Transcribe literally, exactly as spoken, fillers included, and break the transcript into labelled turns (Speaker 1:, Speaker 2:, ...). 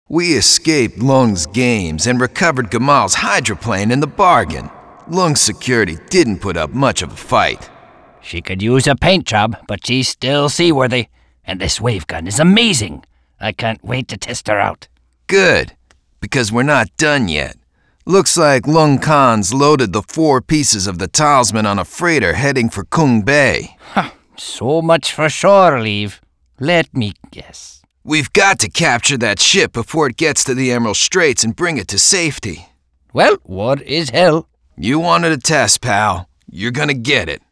Speaker 1: We escaped Lung's games and recovered Gamal's hydroplane in the bargain. Lung's security didn't put up much of a fight.
Speaker 2: She could use a paint job, but she's still seaworthy. And this wave gun is amazing. I can't wait to test her out.
Speaker 1: Good, because we're not done yet. Looks like Lung Khan's loaded the four pieces of the talisman on a freighter heading for Kung Bay.
Speaker 2: Huh, so much for shore leave. Let me guess.
Speaker 1: We've got to capture that ship before it gets to the Emerald Straits and bring it to safety.
Speaker 2: Well, what is hell?
Speaker 1: You wanted a test, pal. You're gonna get it.